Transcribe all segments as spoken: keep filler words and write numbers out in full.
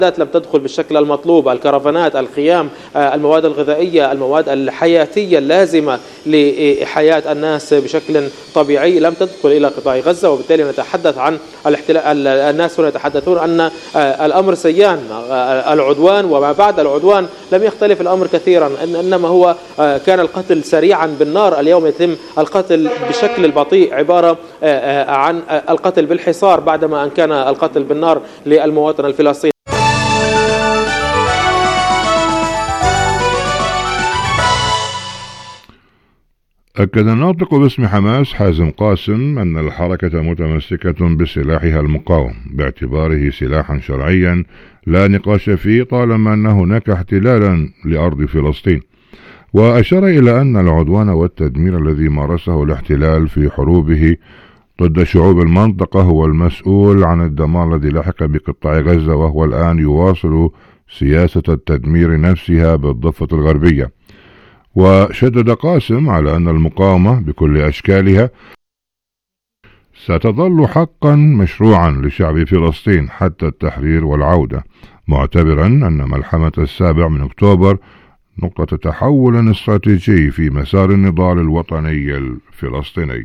لم تدخل بالشكل المطلوب، الكرفانات، الخيام، المواد الغذائية، المواد الحياتية اللازمة لحياة الناس بشكل طبيعي لم تدخل إلى قطاع غزة، وبالتالي نتحدث عن الاحتلال. الناس هنا يتحدثون أن الأمر سيان، العدوان وما بعد العدوان لم يختلف الأمر كثيرا، إنما هو كان القتل سريعا بالنار. اليوم يتم القتل بشكل البطيء، عبارة عن القتل بالحصار بعدما أن كان القتل بالنار للمواطن الفلسطيني. أكد الناطق باسم حماس حازم قاسم أن الحركة متمسكة بسلاحها المقاوم باعتباره سلاحا شرعيا لا نقاش فيه طالما أن هناك احتلالا لأرض فلسطين، وأشار إلى أن العدوان والتدمير الذي مارسه الاحتلال في حروبه ضد شعوب المنطقة هو المسؤول عن الدمار الذي لحق بقطاع غزة، وهو الآن يواصل سياسة التدمير نفسها بالضفة الغربية. وشدد قاسم على أن المقاومة بكل أشكالها ستظل حقا مشروعا لشعب فلسطين حتى التحرير والعودة، معتبرا أن ملحمة السابع من أكتوبر نقطة تحول استراتيجي في مسار النضال الوطني الفلسطيني.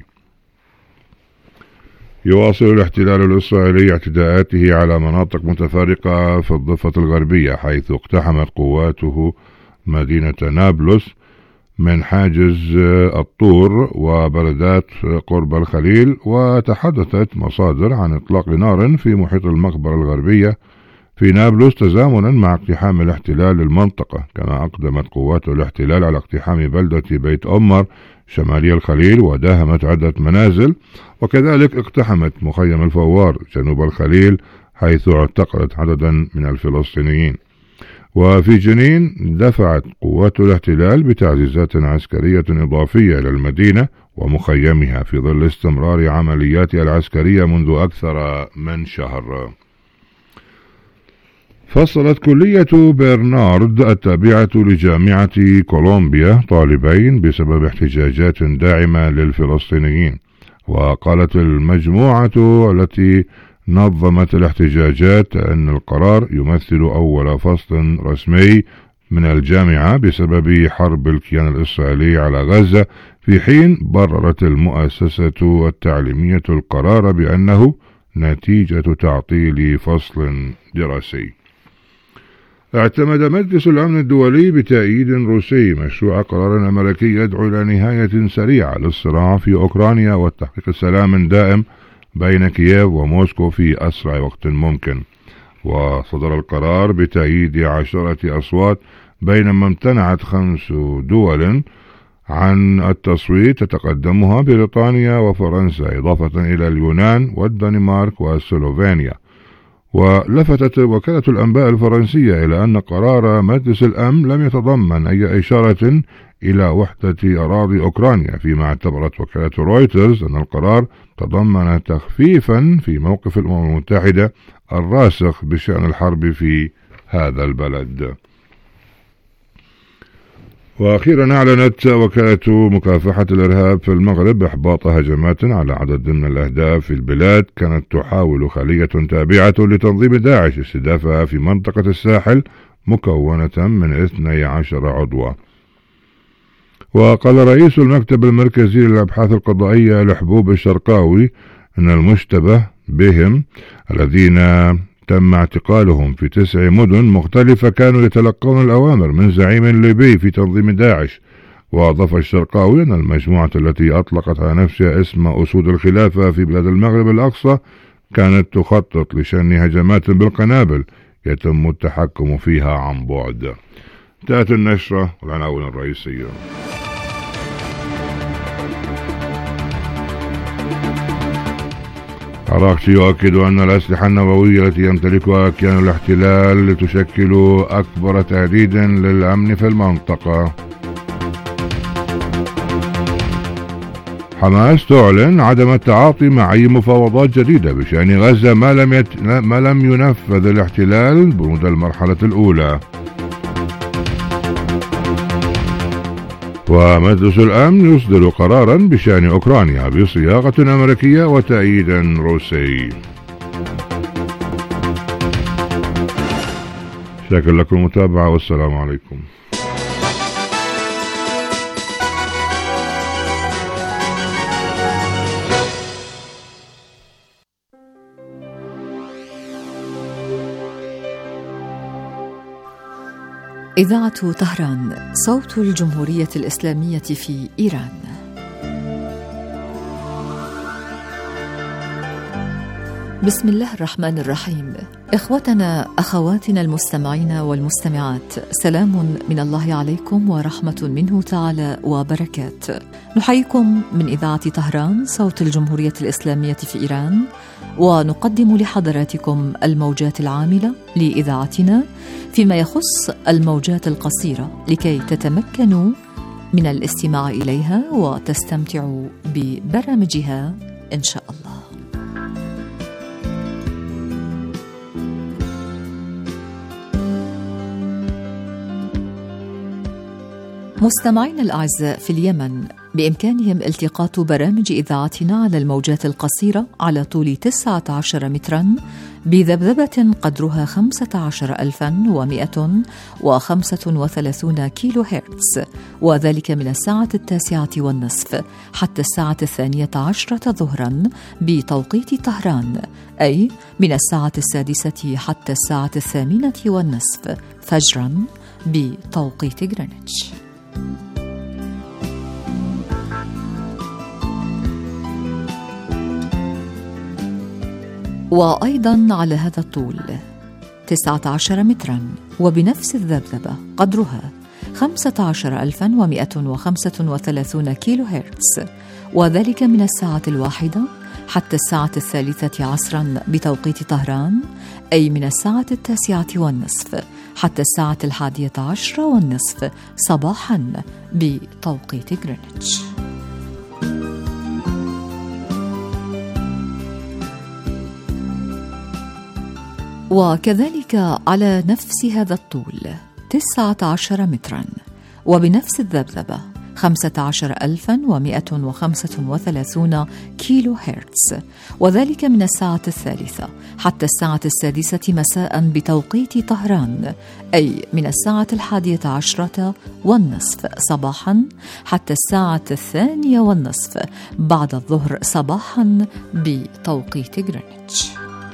يواصل الاحتلال الإسرائيلي اعتداءاته على مناطق متفرقة في الضفة الغربية، حيث اقتحمت قواته مدينة نابلس من حاجز الطور وبلدات قرب الخليل، وتحدثت مصادر عن إطلاق نار في محيط المقبرة الغربية في نابلس تزامنا مع اقتحام الاحتلال للمنطقة. كما أقدمت قوات الاحتلال على اقتحام بلدة بيت أمر شمالي الخليل وداهمت عدة منازل، وكذلك اقتحمت مخيم الفوار جنوب الخليل حيث اعتقلت عددا من الفلسطينيين. وفي جنين دفعت قوات الاحتلال بتعزيزات عسكرية إضافية إلى المدينة ومخيمها في ظل استمرار عملياتها العسكرية منذ أكثر من شهر. فصلت كلية برنارد التابعة لجامعة كولومبيا طالبين بسبب احتجاجات داعمة للفلسطينيين، وقالت المجموعة التي نظمت الاحتجاجات أن القرار يمثل أول فصل رسمي من الجامعة بسبب حرب الكيان الإسرائيلي على غزة، في حين بررت المؤسسة التعليمية القرار بأنه نتيجة تعطيل فصل دراسي. اعتمد مجلس الأمن الدولي بتأييد روسي مشروع قرار أمريكي يدعو إلى نهاية سريعة للصراع في أوكرانيا وتحقيق سلام دائم بين كييف وموسكو في أسرع وقت ممكن. وصدر القرار بتأييد عشرة أصوات بينما امتنعت خمس دول عن التصويت تتقدمها بريطانيا وفرنسا إضافة إلى اليونان والدنمارك وسلوفينيا. ولفتت وكالة الأنباء الفرنسية إلى أن قرار مجلس الأمن لم يتضمن أي إشارة إلى وحدة أراضي أوكرانيا، فيما اعتبرت وكالة رويترز أن القرار تضمن تخفيفا في موقف الأمم المتحدة الراسخ بشأن الحرب في هذا البلد. وأخيرا أعلنت وكالة مكافحة الإرهاب في المغرب إحباط هجمات على عدد من الأهداف في البلاد كانت تحاول خلية تابعة لتنظيم داعش استهدافها في منطقة الساحل مكونة من اثني عشر عضوا. وقال رئيس المكتب المركزي للأبحاث القضائية لحبوب الشرقاوي أن المشتبه بهم الذين تم اعتقالهم في تسع مدن مختلفة كانوا يتلقون الأوامر من زعيم ليبي في تنظيم داعش. وأضاف الشرقاوي أن المجموعة التي أطلقت على نفسها اسم أسود الخلافة في بلاد المغرب الأقصى كانت تخطط لشن هجمات بالقنابل يتم التحكم فيها عن بعد. انتهت النشرة والعناوين الرئيسية. عراقتي يؤكد أن الأسلحة النووية التي يمتلكها كيان الاحتلال تشكل أكبر تهديدا للأمن في المنطقة. حماس تعلن عدم التعاطي مع أي مفاوضات جديدة بشأن غزة ما لم, يت... ما لم ينفذ الاحتلال بنود المرحلة الأولى. ومجلس الأمن يصدر قرارا بشأن أوكرانيا بصياغة أمريكية وتأييد روسي. شاكر لكم المتابعة والسلام عليكم. إذاعة طهران، صوت الجمهورية الإسلامية في إيران. بسم الله الرحمن الرحيم. إخوتنا أخواتنا المستمعين والمستمعات، سلام من الله عليكم ورحمة منه تعالى وبركات. نحييكم من إذاعة طهران، صوت الجمهورية الإسلامية في إيران، ونقدم لحضراتكم الموجات العاملة لإذاعتنا فيما يخص الموجات القصيرة لكي تتمكنوا من الاستماع إليها وتستمتعوا ببرامجها إن شاء الله. مستمعين الأعزاء في اليمن، بإمكانهم التقاط برامج إذاعتنا على الموجات القصيرة على طول تسعة عشر متراً بذبذبة قدرها خمسة عشر ألفاً ومئة وخمسة وثلاثين كيلو هرتز، وذلك من الساعة التاسعة والنصف حتى الساعة الثانية عشرة ظهراً بتوقيت طهران، أي من الساعة السادسة حتى الساعة الثامنة والنصف فجراً بتوقيت غرينتش. وأيضاً على هذا الطول تسعة عشر متراً وبنفس الذبذبة قدرها خمسة عشر ألفاً ومئة وخمسة وثلاثين كيلو هرتز، وذلك من الساعة الواحدة حتى الساعة الثالثة عصراً بتوقيت طهران، أي من الساعة التاسعة والنصف حتى الساعة الحادية عشرة والنصف صباحاً بتوقيت غرينتش. وكذلك على نفس هذا الطول تسعة عشر متراً وبنفس الذبذبة خمسة عشر ألفاً ومئة وخمسة وثلاثين كيلو هرتز، وذلك من الساعة الثالثة حتى الساعة السادسة مساء بتوقيت طهران، أي من الساعة الحادية عشرة والنصف صباحا حتى الساعة الثانية والنصف بعد الظهر صباحا بتوقيت غرينتش.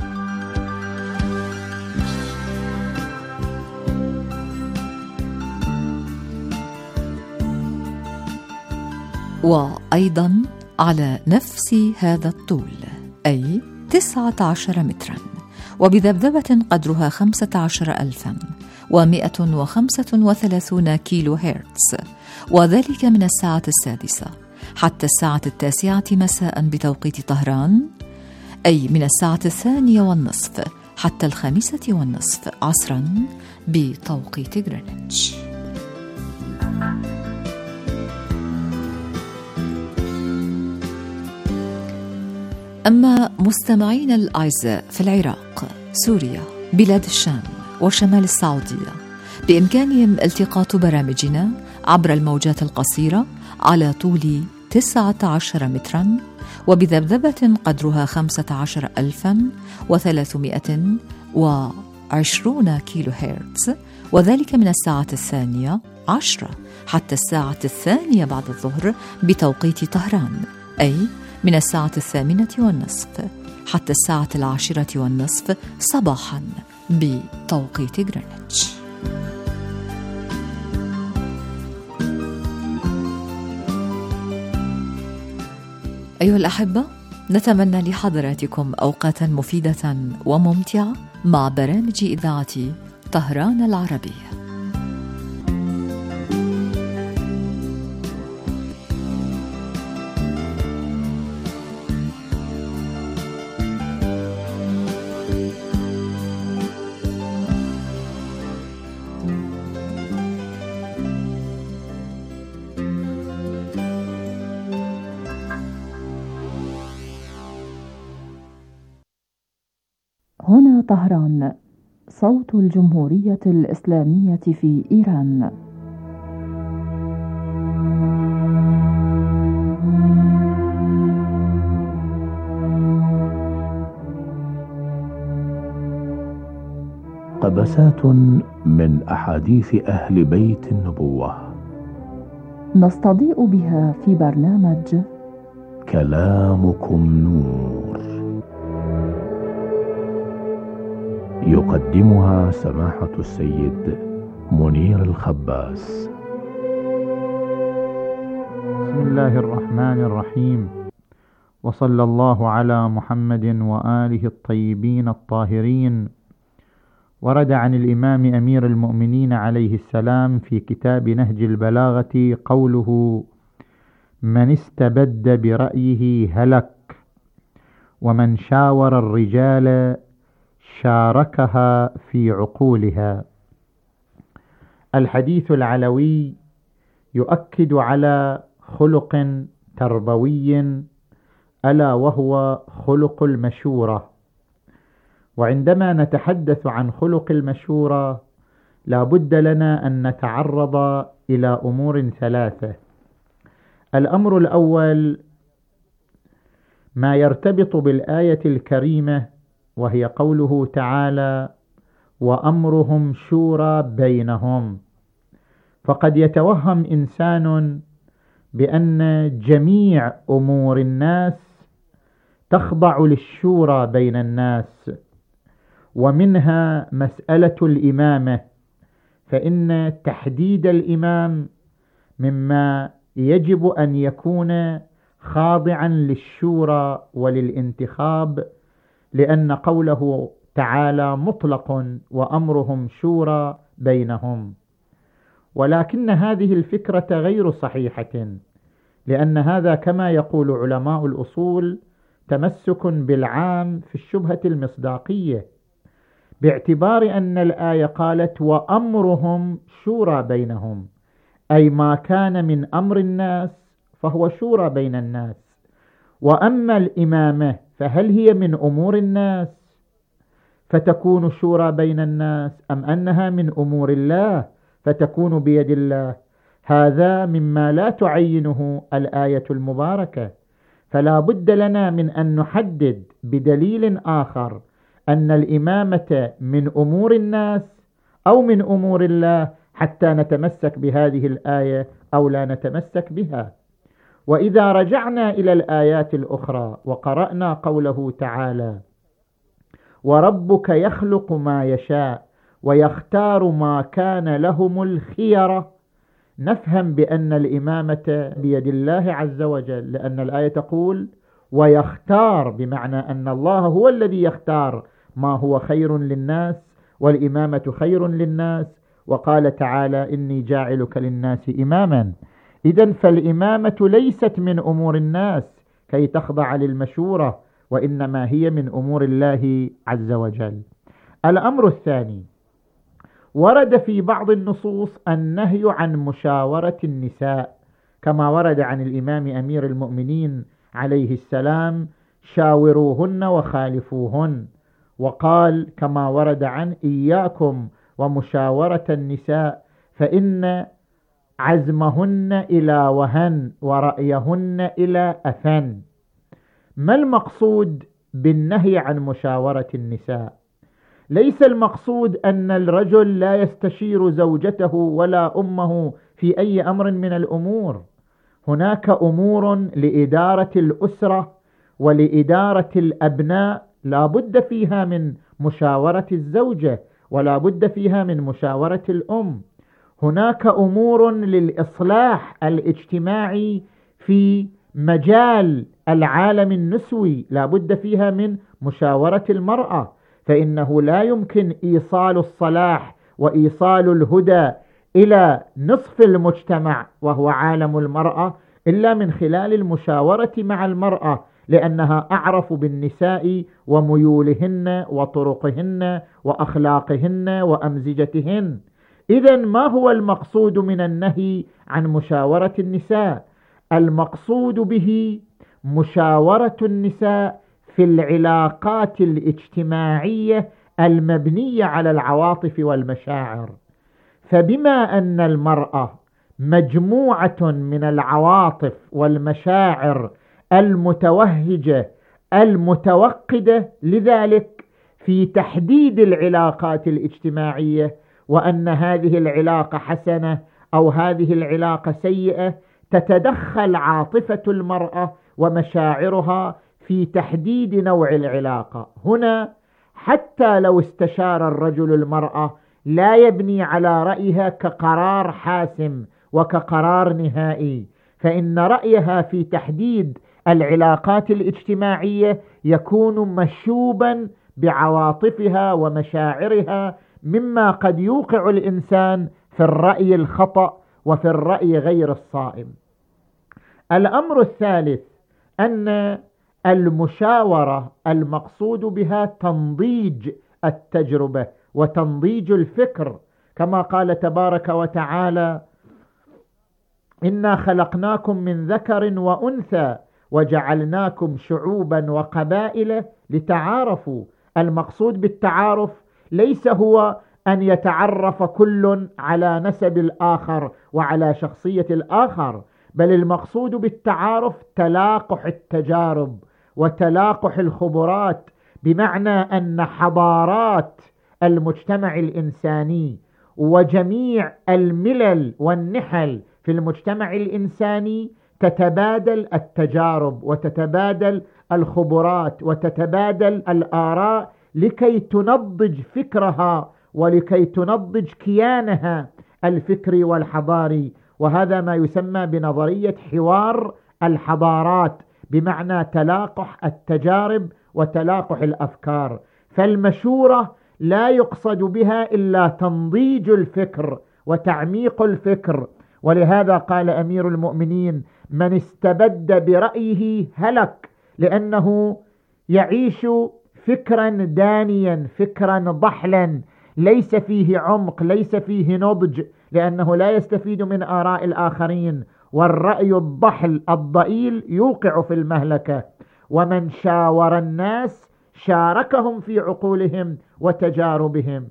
وأيضاً على نفس هذا الطول، أي تسعة عشر متراً وبذبذبة قدرها خمسة عشر ألفاً ومئة وخمسة وثلاثين كيلو هرتز، وذلك من الساعة السادسة حتى الساعة التاسعة مساء بتوقيت طهران، أي من الساعة الثانية والنصف حتى الخامسة والنصف عصراً بتوقيت غرينتش. أما مستمعين الأعزاء في العراق، سوريا، بلاد الشام وشمال السعودية، بإمكانهم التقاط برامجنا عبر الموجات القصيرة على طول تسعة عشر متراً وبذبذبة قدرها خمسة عشر ألفاً وثلاثمائة وعشرين كيلو هرتز، وذلك من الساعة الثانية عشرة حتى الساعة الثانية بعد الظهر بتوقيت طهران، أي من الساعة الثامنة والنصف حتى الساعة العاشرة والنصف صباحاً بتوقيت غرينتش. أيها الأحبة، نتمنى لحضراتكم أوقاتاً مفيدة وممتعة مع برامج إذاعة طهران العربية. هنا طهران، صوت الجمهورية الإسلامية في إيران. مقتبسات من أحاديث أهل بيت النبوة نستضيء بها في برنامج كلامكم نور، يقدمها سماحة السيد منير الخباس. بسم الله الرحمن الرحيم، وصلى الله على محمد وآله الطيبين الطاهرين. ورد عن الإمام أمير المؤمنين عليه السلام في كتاب نهج البلاغة قوله: من استبد برأيه هلك، ومن شاور الرجال شاركها في عقولها. الحديث العلوي يؤكد على خلق تربوي ألا وهو خلق المشورة. وعندما نتحدث عن خلق المشورة لا بد لنا أن نتعرض إلى أمور ثلاثة. الأمر الأول ما يرتبط بالآية الكريمة، وهي قوله تعالى: وأمرهم شورى بينهم. فقد يتوهم إنسان بأن جميع أمور الناس تخضع للشورى بين الناس، ومنها مسألة الإمامة، فإن تحديد الإمام مما يجب أن يكون خاضعا للشورى وللانتخاب، لأن قوله تعالى مطلق: وأمرهم شورى بينهم. ولكن هذه الفكرة غير صحيحة، لأن هذا كما يقول علماء الأصول تمسك بالعام في الشبهة المصداقية، باعتبار أن الآية قالت: وأمرهم شورى بينهم، أي ما كان من أمر الناس فهو شورى بين الناس. وأما الإمامة فهل هي من أمور الناس فتكون شورى بين الناس، أم أنها من أمور الله فتكون بيد الله؟ هذا مما لا تعينه الآية المباركة. فلا بد لنا من أن نحدد بدليل آخر أن الإمامة من أمور الناس أو من أمور الله حتى نتمسك بهذه الآية أو لا نتمسك بها. وإذا رجعنا إلى الآيات الأخرى وقرأنا قوله تعالى: وربك يخلق ما يشاء ويختار ما كان لهم الخيرة، نفهم بأن الإمامة بيد الله عز وجل، لأن الآية تقول: ويختار، بمعنى أن الله هو الذي يختار ما هو خير للناس، والإمامة خير للناس. وقال تعالى: إني جاعلك للناس إماما. إذن فالإمامة ليست من أمور الناس كي تخضع للمشورة، وإنما هي من أمور الله عز وجل. الأمر الثاني، ورد في بعض النصوص النهي عن مشاورة النساء، كما ورد عن الإمام أمير المؤمنين عليه السلام: شاوروهن وخالفوهن. وقال كما ورد عن: إياكم ومشاورة النساء فإن عزمهن إلى وهن ورأيهن إلى أفن. ما المقصود بالنهي عن مشاورة النساء؟ ليس المقصود أن الرجل لا يستشير زوجته ولا أمه في أي أمر من الأمور. هناك أمور لإدارة الأسرة ولإدارة الأبناء لا بد فيها من مشاورة الزوجة ولا بد فيها من مشاورة الأم. هناك أمور للإصلاح الاجتماعي في مجال العالم النسوي لا بد فيها من مشاورة المرأة، فإنه لا يمكن إيصال الصلاح وإيصال الهدى إلى نصف المجتمع وهو عالم المرأة إلا من خلال المشاورة مع المرأة، لأنها أعرف بالنساء وميولهن وطرقهن وأخلاقهن وأمزجتهن. إذن ما هو المقصود من النهي عن مشاورة النساء؟ المقصود به مشاورة النساء في العلاقات الاجتماعية المبنية على العواطف والمشاعر. فبما أن المرأة مجموعة من العواطف والمشاعر المتوهجة المتوقدة، لذلك في تحديد العلاقات الاجتماعية، وأن هذه العلاقة حسنة أو هذه العلاقة سيئة، تتدخل عاطفة المرأة ومشاعرها في تحديد نوع العلاقة. هنا حتى لو استشار الرجل المرأة لا يبني على رأيها كقرار حاسم وكقرار نهائي، فإن رأيها في تحديد العلاقات الاجتماعية يكون مشوبا بعواطفها ومشاعرها، مما قد يوقع الإنسان في الرأي الخطأ وفي الرأي غير الصائب. الأمر الثالث أن المشاورة المقصود بها تنضيج التجربة وتنضيج الفكر، كما قال تبارك وتعالى: إنا خلقناكم من ذكر وأنثى وجعلناكم شعوبا وقبائل لتعارفوا. المقصود بالتعارف ليس هو أن يتعرف كل على نسب الآخر وعلى شخصية الآخر، بل المقصود بالتعارف تلاقح التجارب وتلاقح الخبرات، بمعنى أن حضارات المجتمع الإنساني وجميع الملل والنحل في المجتمع الإنساني تتبادل التجارب وتتبادل الخبرات وتتبادل الآراء لكي تنضج فكرها ولكي تنضج كيانها الفكري والحضاري. وهذا ما يسمى بنظرية حوار الحضارات، بمعنى تلاقح التجارب وتلاقح الأفكار. فالمشورة لا يقصد بها إلا تنضيج الفكر وتعميق الفكر. ولهذا قال أمير المؤمنين: من استبد برأيه هلك، لأنه يعيش فكرا دانيا، فكرا ضحلا ليس فيه عمق، ليس فيه نضج، لأنه لا يستفيد من آراء الآخرين. والرأي الضحل الضئيل يوقع في المهلكة. ومن شاور الناس شاركهم في عقولهم وتجاربهم.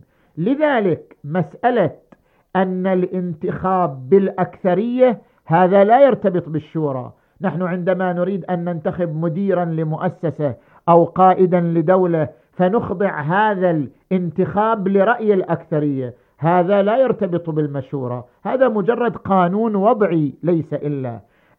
لذلك مسألة أن الانتخاب بالأكثرية هذا لا يرتبط بالشورى. نحن عندما نريد أن ننتخب مديرا لمؤسسة أو قائدا لدولة فنخضع هذا الانتخاب لرأي الأكثرية، هذا لا يرتبط بالمشورة، هذا مجرد قانون وضعي ليس إلا.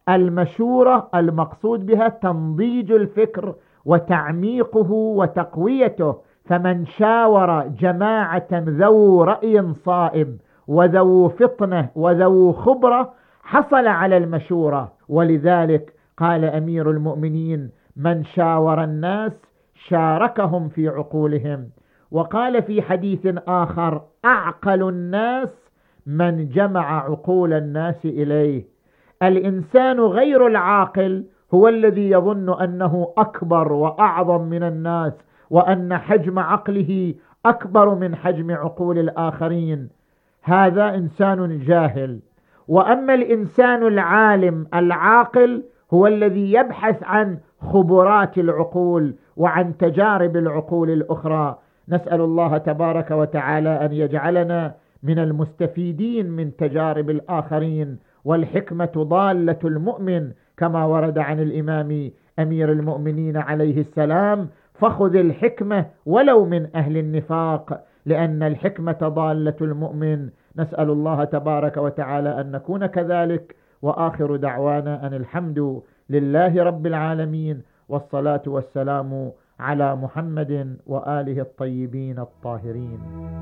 المشورة المقصود بها تنضيج الفكر وتعميقه وتقويته. فمن شاور جماعة ذو رأي صائب وذو فطنة وذو خبرة حصل على المشورة. ولذلك قال أمير المؤمنين: من شاور الناس شاركهم في عقولهم. وقال في حديث آخر: أعقل الناس من جمع عقول الناس إليه. الإنسان غير العاقل هو الذي يظن أنه أكبر وأعظم من الناس، وأن حجم عقله أكبر من حجم عقول الآخرين. هذا إنسان جاهل. وأما الإنسان العالم العاقل هو الذي يبحث عن خبرات العقول وعن تجارب العقول الأخرى. نسأل الله تبارك وتعالى أن يجعلنا من المستفيدين من تجارب الآخرين. والحكمة ضالة المؤمن، كما ورد عن الإمام أمير المؤمنين عليه السلام: فخذ الحكمة ولو من أهل النفاق، لأن الحكمة ضالة المؤمن. نسأل الله تبارك وتعالى أن نكون كذلك. وآخر دعوانا أن الحمد لله رب العالمين، والصلاة والسلام على محمد وآله الطيبين الطاهرين.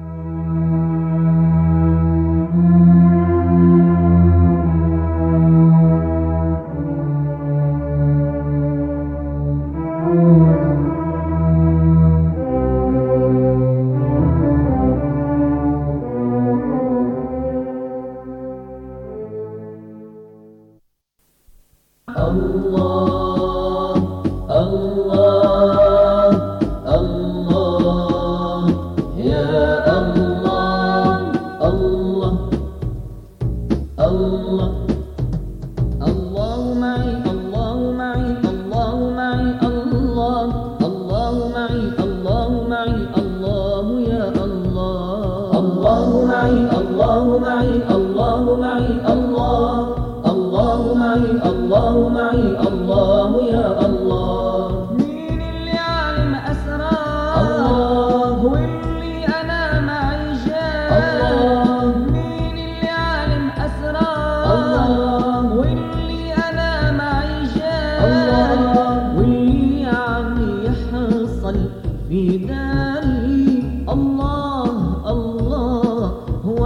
الله معي الله يا الله. مين اللي عالم أسرار الله مين اللي عالم أسرار واللي أنا معي جاه واللي عم يحصل في داري. الله الله هو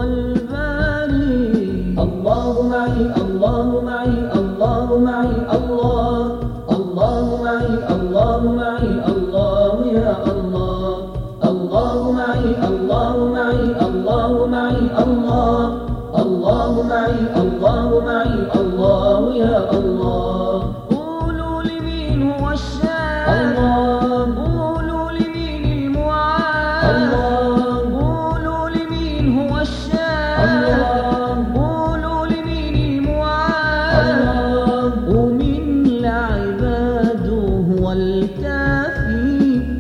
الباري. الله معي الله معي الله معي الله. الله معي الله معي الله يا الله. الله معي الله معي الله معي الله. الله معي الله معي الله يا الله. قولوا لي مين هو الشافي. قولوا لي مين المعافي. قولوا لي مين هو الشافي. قولوا لي مين المعافي ومن لعباده هو الكافي.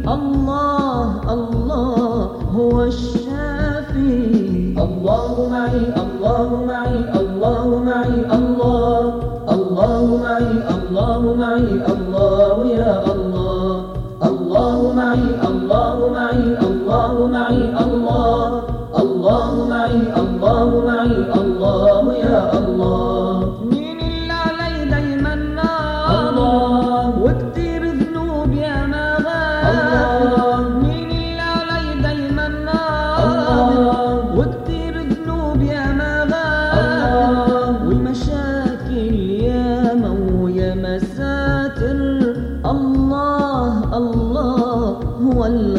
الله الله هو الشافي. الله معي الله معي الله معي الله. الله معي الله معي الله يا الله. الله معي الله معي الله معي الله. الله معي الله معي الله يا الله. مين اللي علي دايما نار وكتير ذنوب يا ما غاب. مين اللي علي دايما نار وكتير ذنوب يا ما غاب والمشاكل ياما ويا مساتر. الله الله هو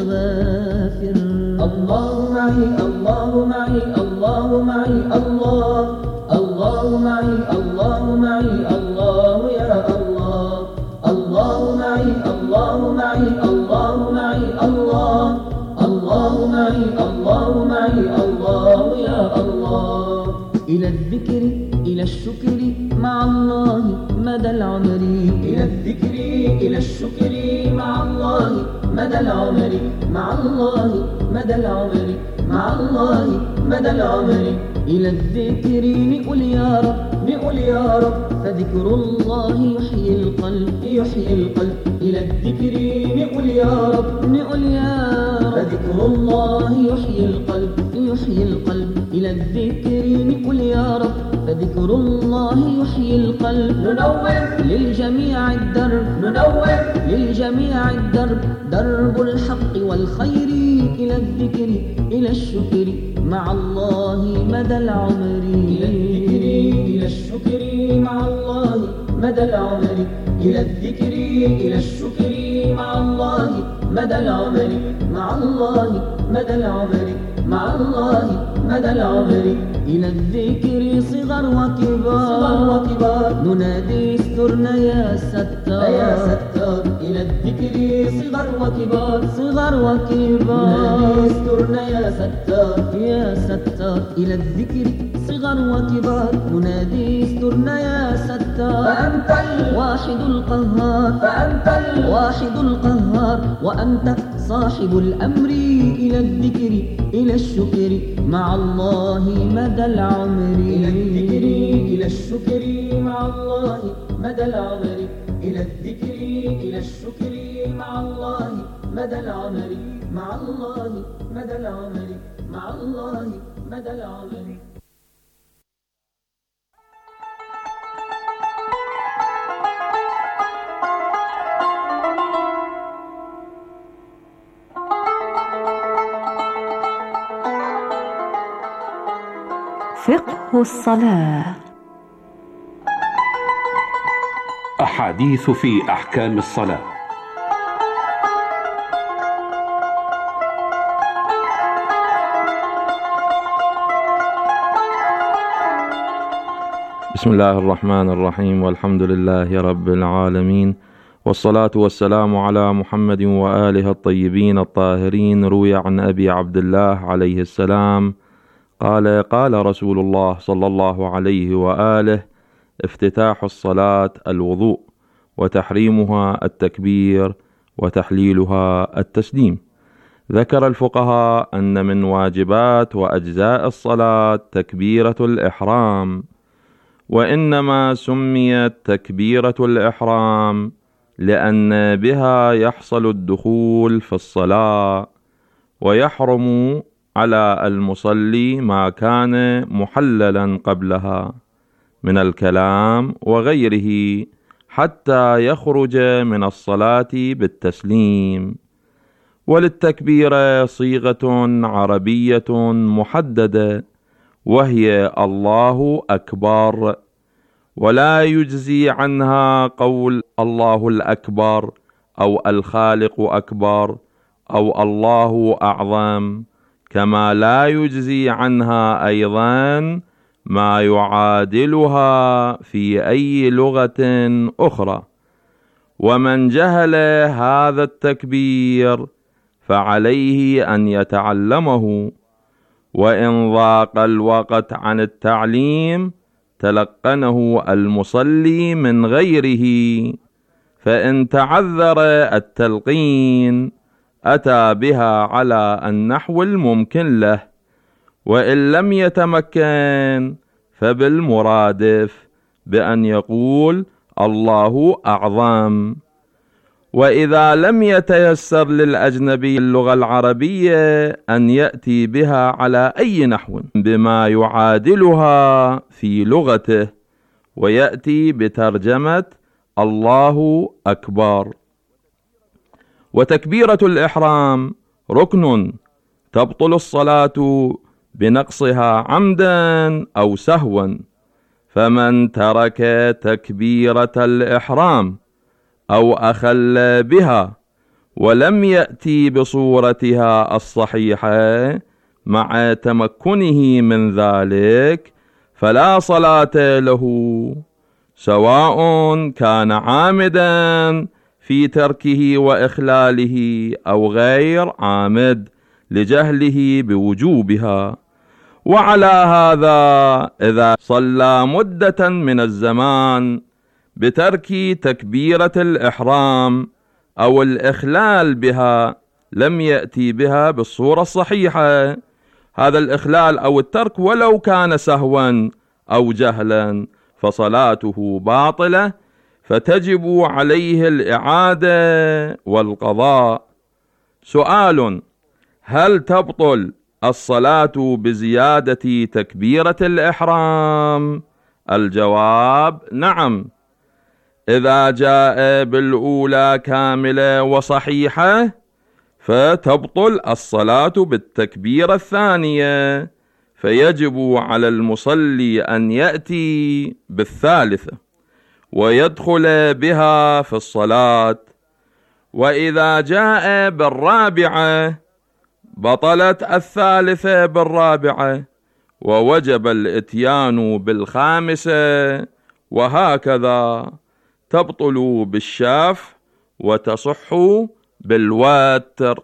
الغافر. الله معي الله معي الله معي الله. الله معي الله معي الله يا الله. الله معي الله معي الله معي الله. الله معي الله معي الله يا الله. إلى الذكر إلى الشكر مع الله مدى العمر. إلى الذكر إلى الشكر مع الله مدى العمر. مع الله مدى العمر. مع الله مدى العمر. إلى الذكر نقول يا رب نقول يا رب فذكر الله يحيي القلب يحيي القلب. إلى الذكر نقول يا رب نقول يا رب فذكر الله يحيي القلب يحيي القلب. إلى الذكر نقول يا رب فذكر الله يحيي القلب. ننور للجميع الدرب ننور للجميع الدرب درب الحق والخير. إلى الذكر إلى الشكر مع الله مدى العمر. إلى الذكر إلى الشكر مع الله مدى العمر. إلى الذكر إلى الشكر مع الله مدى العمر. مع الله مدى العمر. مع الله مدى العمر. إلى الذكر صغر وكبار صغر وكبار ننادي استرنا يا ستار يا ستار. إلى الذكر صغر وكبار صغر وكبار ننادي استرنا يا ستار يا ستار. إلى الذكر صغر وكبار ننادي استرنا يا ستار. فأنت الواحد القهار فأنت الواحد القهار وأنت صاحب الأمر. إلى الذكر إلى الشكر مع الله مدى العمر. إلى الذكر إلى الشكر مع الله مدى العمر. إلى الذكر إلى الشكر مع الله مدى العمر. مع الله مدى العمر. مع الله مدى العمر. فقه الصلاة. أحاديث في أحكام الصلاة. بسم الله الرحمن الرحيم والحمد لله رب العالمين والصلاة والسلام على محمد وآله الطيبين الطاهرين. روي عن أبي عبد الله عليه السلام قال قال رسول الله صلى الله عليه وآله: افتتاح الصلاة الوضوء، وتحريمها التكبير، وتحليلها التسليم. ذكر الفقهاء أن من واجبات وأجزاء الصلاة تكبيرة الإحرام، وإنما سميت تكبيرة الإحرام لأن بها يحصل الدخول في الصلاة، ويحرم على المصلي ما كان محللا قبلها من الكلام وغيره حتى يخرج من الصلاة بالتسليم. وللتكبير صيغة عربية محددة وهي الله أكبر، ولا يجزي عنها قول الله الأكبر أو الخالق أكبر أو الله أعظم، كما لا يجزي عنها أيضا ما يعادلها في أي لغة أخرى. ومن جهل هذا التكبير فعليه أن يتعلمه، وإن ضاق الوقت عن التعليم تلقنه المصلي من غيره، فإن تعذر التلقين أتى بها على النحو الممكن له، وإن لم يتمكن فبالمرادف بأن يقول الله أعظم. وإذا لم يتيسر للأجنبي اللغة العربية أن يأتي بها على أي نحو بما يعادلها في لغته، ويأتي بترجمة الله أكبر. وتكبيرة الإحرام ركن تبطل الصلاة بنقصها عمدا أو سهوا، فمن ترك تكبيرة الإحرام أو أخل بها ولم يأتي بصورتها الصحيحة مع تمكنه من ذلك فلا صلاة له، سواء كان عامدا في تركه وإخلاله أو غير عامد لجهله بوجوبها. وعلى هذا إذا صلى مدة من الزمان بترك تكبيرة الإحرام أو الإخلال بها لم يأتي بها بالصورة الصحيحة، هذا الإخلال أو الترك ولو كان سهوا أو جهلا فصلاته باطلة، فتجب عليه الإعادة والقضاء. سؤال: هل تبطل الصلاة بزيادة تكبيرة الإحرام؟ الجواب: نعم، إذا جاء بالأولى كاملة وصحيحة فتبطل الصلاة بالتكبيرة الثانية، فيجب على المصلي أن يأتي بالثالثة ويدخل بها في الصلاة. وإذا جاء بالرابعة بطلت الثالثة بالرابعة، ووجب الإتيان بالخامسة، وهكذا تبطل بالشاف وتصح بالوتر.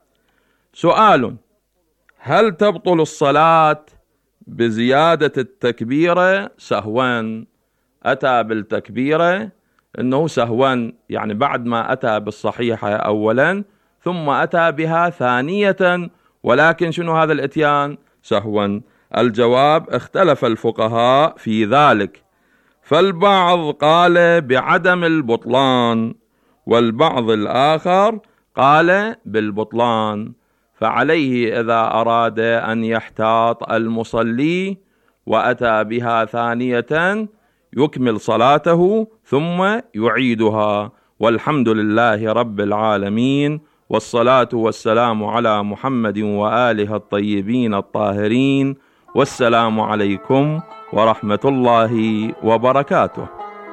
سؤال: هل تبطل الصلاة بزيادة التكبيرة سهوا؟ أتى بالتكبيرة أنه سهوا، يعني بعد ما أتى بالصحيحة أولا ثم أتى بها ثانية، ولكن شنو هذا الإتيان؟ سهوا. الجواب: اختلف الفقهاء في ذلك، فالبعض قال بعدم البطلان والبعض الآخر قال بالبطلان، فعليه إذا أراد أن يحتاط المصلي وأتى بها ثانية يكمل صلاته ثم يعيدها. والحمد لله رب العالمين، والصلاة والسلام على محمد وآله الطيبين الطاهرين، والسلام عليكم ورحمة الله وبركاته.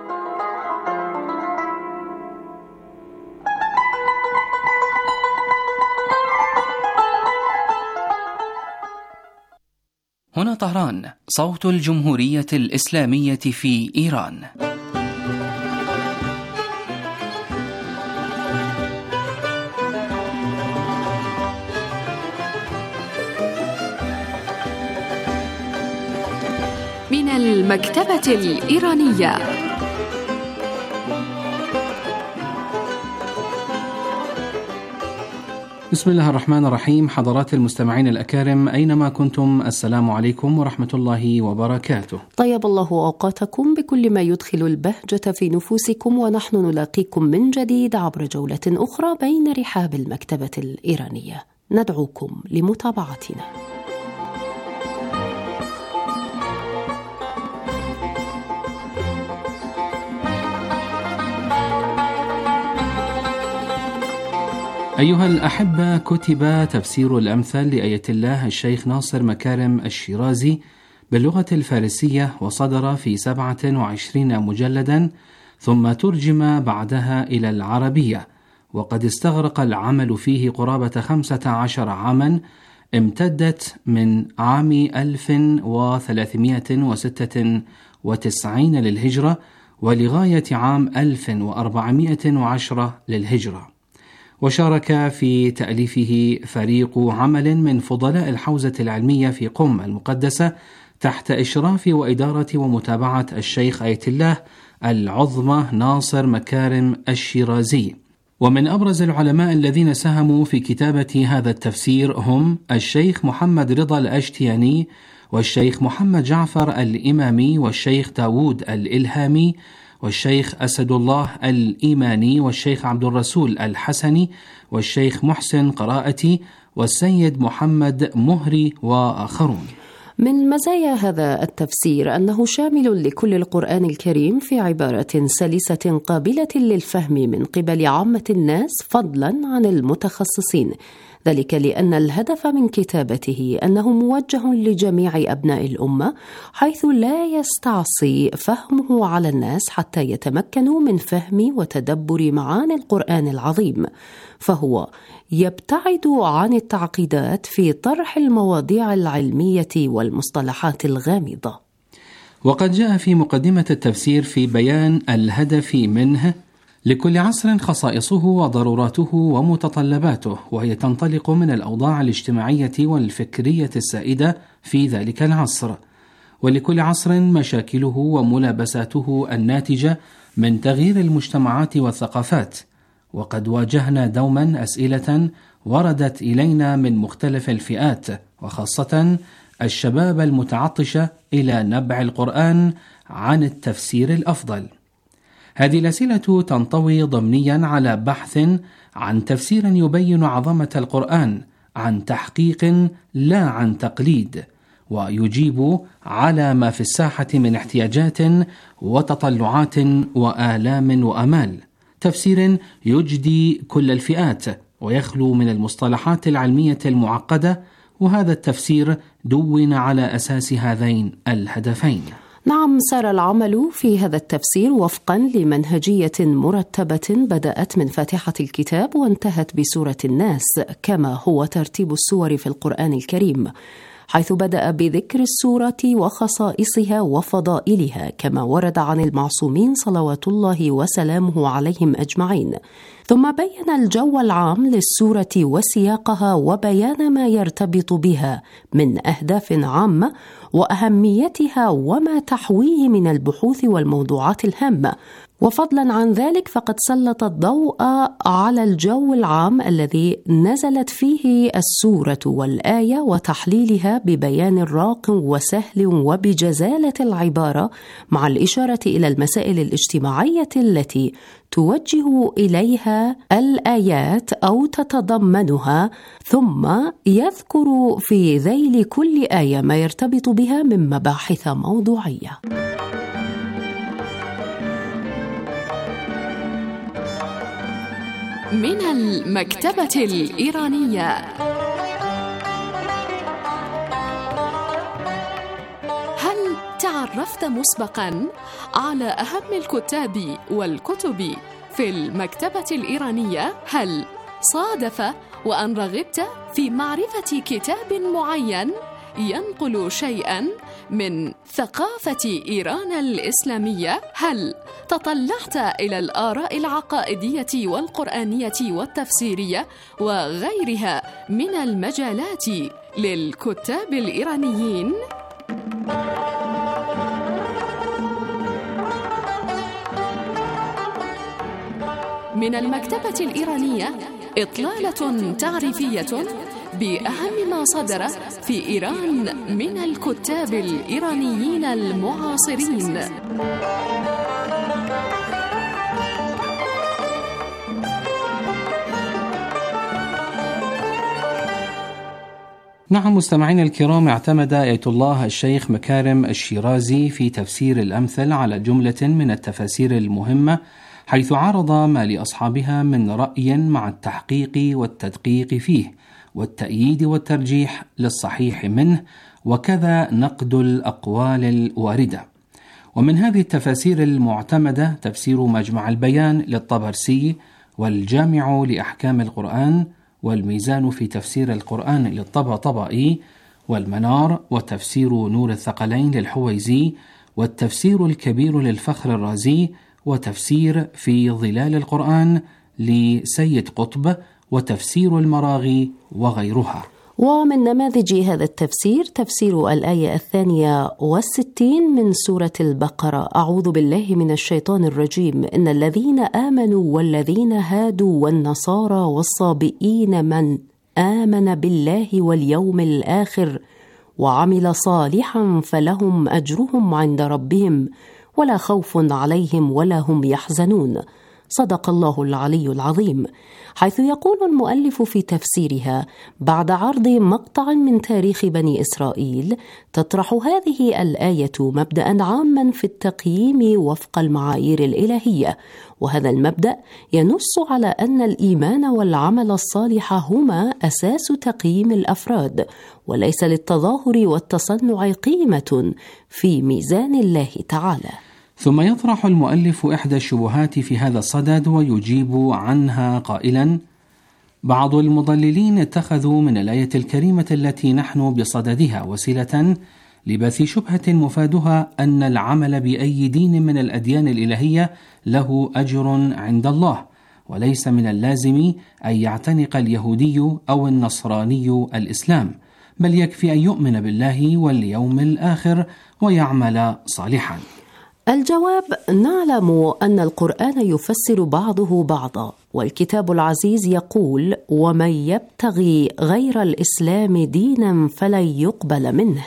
هنا طهران، صوت الجمهورية الإسلامية في إيران. من المكتبة الإيرانية. بسم الله الرحمن الرحيم. حضرات المستمعين الأكارم أينما كنتم، السلام عليكم ورحمة الله وبركاته. طيب الله أوقاتكم بكل ما يدخل البهجة في نفوسكم، ونحن نلاقيكم من جديد عبر جولة أخرى بين رحاب المكتبة الإيرانية. ندعوكم لمتابعتنا. أيها الأحبة، كتب تفسير الأمثل لآية الله الشيخ ناصر مكارم الشيرازي باللغة الفارسية، وصدر في سبعة وعشرين مجلدا، ثم ترجم بعدها إلى العربية، وقد استغرق العمل فيه قرابة خمسة عشر عاما، امتدت من عام ألف وثلاثمائة وستة وتسعين للهجرة ولغاية عام ألف وأربعمائة وعشرة للهجرة. وشارك في تأليفه فريق عمل من فضلاء الحوزة العلمية في قم المقدسة تحت إشراف وإدارة ومتابعة الشيخ آية الله العظمى ناصر مكارم الشيرازي. ومن أبرز العلماء الذين ساهموا في كتابة هذا التفسير هم الشيخ محمد رضا الأشتياني، والشيخ محمد جعفر الإمامي، والشيخ داود الإلهامي، والشيخ أسد الله الإيماني، والشيخ عبد الرسول الحسني، والشيخ محسن قراءتي، والسيد محمد مهري وآخرون. من مزايا هذا التفسير أنه شامل لكل القرآن الكريم في عبارة سلسة قابلة للفهم من قبل عامة الناس فضلا عن المتخصصين، ذلك لأن الهدف من كتابته أنه موجه لجميع أبناء الأمة، حيث لا يستعصي فهمه على الناس حتى يتمكنوا من فهم وتدبر معاني القرآن العظيم، فهو يبتعد عن التعقيدات في طرح المواضيع العلمية والمصطلحات الغامضة. وقد جاء في مقدمة التفسير في بيان الهدف منه: لكل عصر خصائصه وضروراته ومتطلباته، وهي تنطلق من الأوضاع الاجتماعية والفكرية السائدة في ذلك العصر، ولكل عصر مشاكله وملابساته الناتجة من تغيير المجتمعات والثقافات. وقد واجهنا دوما أسئلة وردت إلينا من مختلف الفئات، وخاصة الشباب المتعطشة إلى نبع القرآن عن التفسير الأفضل. هذه الأسئلة تنطوي ضمنيا على بحث عن تفسير يبين عظمة القرآن عن تحقيق لا عن تقليد، ويجيب على ما في الساحة من احتياجات وتطلعات وآلام وأمال. تفسير يجدي كل الفئات ويخلو من المصطلحات العلمية المعقدة، وهذا التفسير دون على أساس هذين الهدفين. نعم، سار العمل في هذا التفسير وفقا لمنهجية مرتبة بدأت من فاتحة الكتاب وانتهت بسورة الناس، كما هو ترتيب السور في القرآن الكريم، حيث بدأ بذكر السورة وخصائصها وفضائلها كما ورد عن المعصومين صلوات الله وسلامه عليهم أجمعين، ثم بين الجو العام للسورة وسياقها وبيان ما يرتبط بها من أهداف عامة وأهميتها وما تحويه من البحوث والموضوعات الهامة. وفضلا عن ذلك فقد سلط الضوء على الجو العام الذي نزلت فيه السورة والآية وتحليلها ببيان راق وسهل وبجزالة العبارة، مع الإشارة إلى المسائل الاجتماعية التي توجه إليها الآيات أو تتضمنها، ثم يذكر في ذيل كل آية ما يرتبط بها من مباحث موضوعية. من المكتبة الإيرانية. هل تعرفت مسبقاً على أهم الكتاب والكتب في المكتبة الإيرانية؟ هل صادف وأن رغبت في معرفة كتاب معين ينقل شيئاً من ثقافة إيران الإسلامية؟ هل تطلعت إلى الآراء العقائدية والقرآنية والتفسيرية وغيرها من المجالات للكتاب الإيرانيين؟ من المكتبة الإيرانية إطلالة تعريفية بأهم ما صدر في إيران من الكتاب الإيرانيين المعاصرين. نعم مستمعين الكرام، اعتمد آية الله الشيخ مكارم الشيرازي في تفسير الأمثل على جملة من التفاسير المهمة، حيث عرض ما لأصحابها من رأي مع التحقيق والتدقيق فيه والتأييد والترجيح للصحيح منه، وكذا نقد الأقوال الواردة. ومن هذه التفاسير المعتمدة تفسير مجمع البيان للطبرسي، والجامع لأحكام القرآن، والميزان في تفسير القرآن للطبطبائي، والمنار وتفسير نور الثقلين للحويزي، والتفسير الكبير للفخر الرازي، وتفسير في ظلال القرآن لسيد قطب، وتفسير المراغي وغيرها. ومن نماذج هذا التفسير تفسير الآية الثانية والستين من سورة البقرة: أعوذ بالله من الشيطان الرجيم، إن الذين آمنوا والذين هادوا والنصارى والصابئين من آمن بالله واليوم الآخر وعمل صالحا فلهم أجرهم عند ربهم ولا خوف عليهم ولا هم يحزنون. صدق الله العلي العظيم. حيث يقول المؤلف في تفسيرها: بعد عرض مقطع من تاريخ بني إسرائيل، تطرح هذه الآية مبدأ عاما في التقييم وفق المعايير الإلهية، وهذا المبدأ ينص على أن الإيمان والعمل الصالح هما أساس تقييم الأفراد، وليس للتظاهر والتصنع قيمة في ميزان الله تعالى. ثم يطرح المؤلف إحدى الشبهات في هذا الصدد ويجيب عنها قائلا: بعض المضللين اتخذوا من الآية الكريمة التي نحن بصددها وسيلة لبث شبهة مفادها أن العمل بأي دين من الأديان الإلهية له أجر عند الله، وليس من اللازم أن يعتنق اليهودي أو النصراني الإسلام، بل يكفي أن يؤمن بالله واليوم الآخر ويعمل صالحا. الجواب: نعلم أن القرآن يفسر بعضه بعضا، والكتاب العزيز يقول: ومن يبتغي غير الإسلام دينا فلن يقبل منه،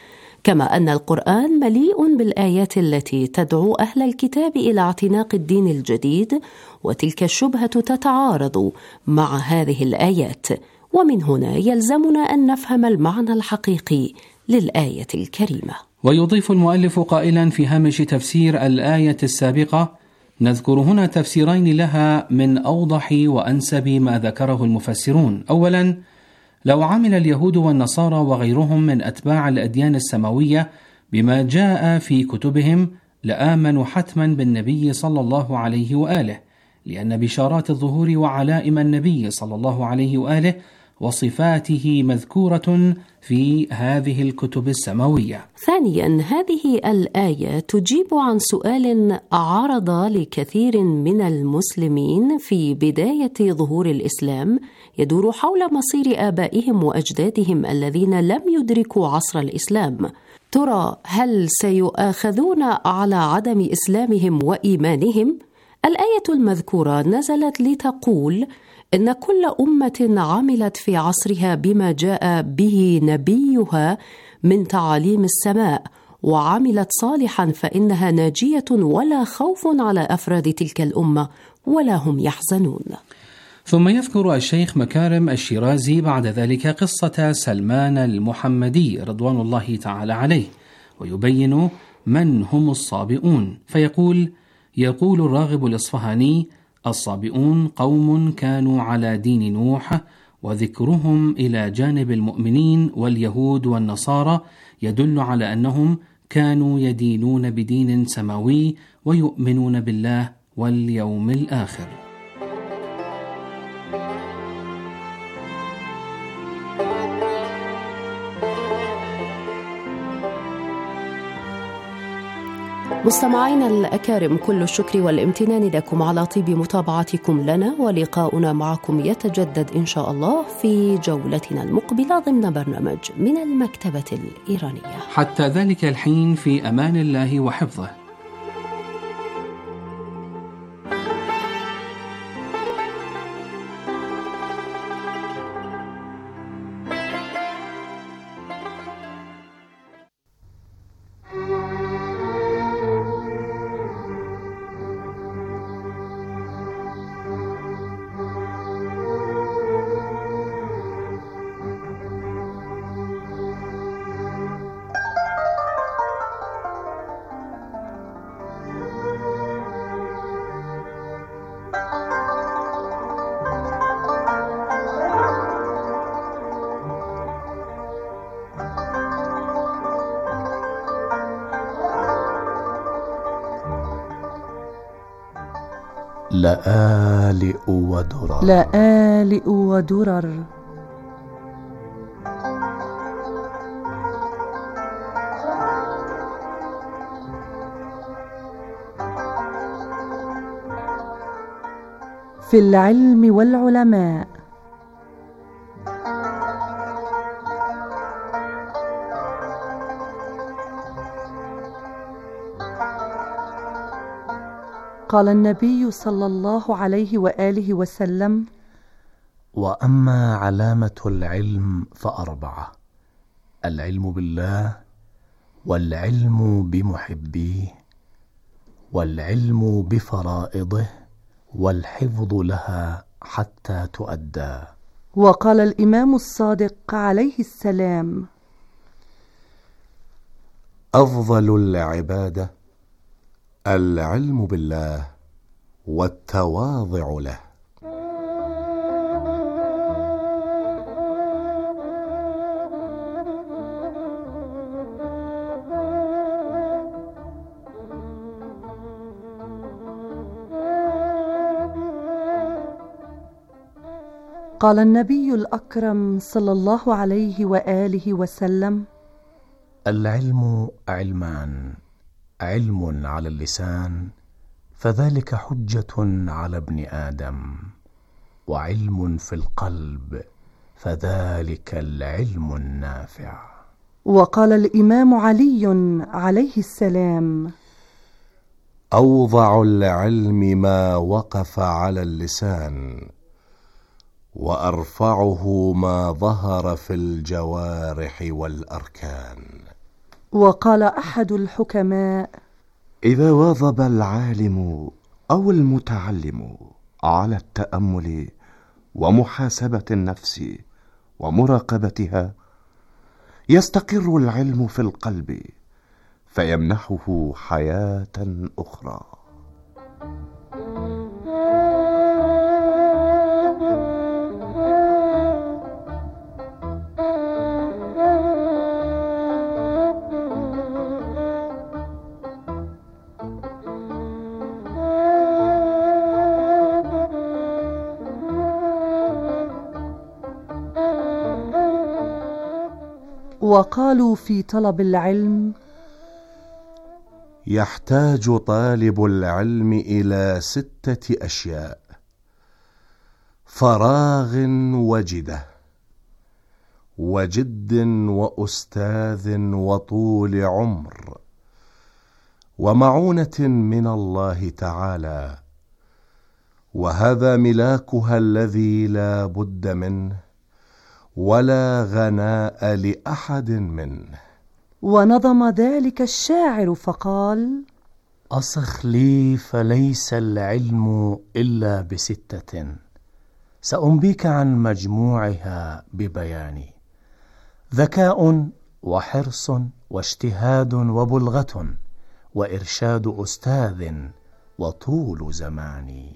كما أن القرآن مليء بالآيات التي تدعو أهل الكتاب إلى اعتناق الدين الجديد، وتلك الشبهة تتعارض مع هذه الآيات، ومن هنا يلزمنا أن نفهم المعنى الحقيقي للآية الكريمة. ويضيف المؤلف قائلا في هامش تفسير الآية السابقة: نذكر هنا تفسيرين لها من أوضح وأنسب ما ذكره المفسرون. أولا، لو عمل اليهود والنصارى وغيرهم من أتباع الأديان السماوية بما جاء في كتبهم لآمنوا حتما بالنبي صلى الله عليه وآله، لأن بشارات الظهور وعلائم النبي صلى الله عليه وآله وصفاته مذكورة في هذه الكتب السماوية. ثانيا، هذه الآية تجيب عن سؤال عرض لكثير من المسلمين في بداية ظهور الإسلام، يدور حول مصير آبائهم وأجدادهم الذين لم يدركوا عصر الإسلام. ترى هل سيؤاخذون على عدم إسلامهم وإيمانهم؟ الآية المذكورة نزلت لتقول إن كل أمة عملت في عصرها بما جاء به نبيها من تعاليم السماء وعملت صالحا فإنها ناجية ولا خوف على أفراد تلك الأمة ولا هم يحزنون. ثم يذكر الشيخ مكارم الشيرازي بعد ذلك قصة سلمان المحمدي رضوان الله تعالى عليه، ويبين من هم الصابئون، فيقول: يقول الراغب الإصفهاني: الصابئون قوم كانوا على دين نوح، وذكرهم إلى جانب المؤمنين واليهود والنصارى يدل على أنهم كانوا يدينون بدين سماوي ويؤمنون بالله واليوم الآخر. مستمعينا الأكارم، كل الشكر والامتنان لكم على طيب متابعتكم لنا، ولقاؤنا معكم يتجدد إن شاء الله في جولتنا المقبلة ضمن برنامج من المكتبة الإيرانية. حتى ذلك الحين في أمان الله وحفظه. لآلئ ودرر لآلئ ودرر. في العلم والعلماء. قال النبي صلى الله عليه وآله وسلم: وأما علامة العلم فأربعة: العلم بالله، والعلم بمحبيه، والعلم بفرائضه، والحفظ لها حتى تؤدى. وقال الإمام الصادق عليه السلام: أفضل العبادة العلم بالله والتواضع له. قال النبي الأكرم صلى الله عليه وآله وسلم: العلم علمان: علم على اللسان فذلك حجة على ابن آدم، وعلم في القلب فذلك العلم النافع. وقال الإمام علي عليه السلام: أوضع العلم ما وقف على اللسان، وأرفعه ما ظهر في الجوارح والأركان. وقال أحد الحكماء: إذا واظب العالم أو المتعلم على التأمل ومحاسبة النفس ومراقبتها، يستقر العلم في القلب فيمنحه حياة أخرى. وقالوا في طلب العلم: يحتاج طالب العلم إلى ستة أشياء: فراغ وجدة، وجد وأستاذ وطول عمر، ومعونة من الله تعالى، وهذا ملاكها الذي لا بد منه ولا غناء لأحد منه. ونظم ذلك الشاعر فقال: أصخ لي فليس العلم إلا بستة، سأنبيك عن مجموعها ببياني: ذكاء وحرص واجتهاد وبلغة وإرشاد أستاذ وطول زمان.